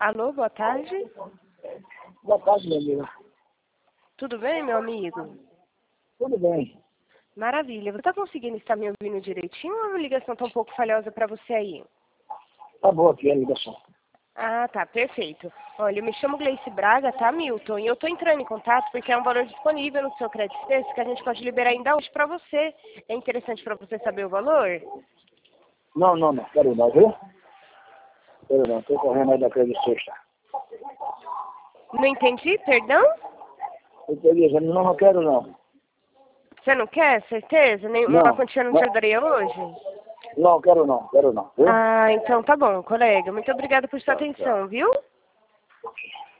Alô, boa tarde. Boa tarde, meu amigo. Tudo bem, meu amigo? Tudo bem. Maravilha. Você está conseguindo estar me ouvindo direitinho ou a ligação está um pouco falhosa para você aí? Tá boa aqui a ligação. Ah, tá, perfeito. Olha, eu me chamo Gleice Braga, tá, Milton? E eu tô entrando em contato porque é um valor disponível no seu crédito Express que a gente pode liberar ainda hoje para você. É interessante para você saber o valor? Não. Quero não, viu? Quero não. Tô correndo aí da Crédito Sexta. Não entendi, perdão? Eu tô dizendo, não quero não. Você não quer, certeza? Nenhuma quantia não te ajudaria hoje? Não, quero não, viu? Ah, então tá bom, colega. Muito obrigada por sua atenção, viu?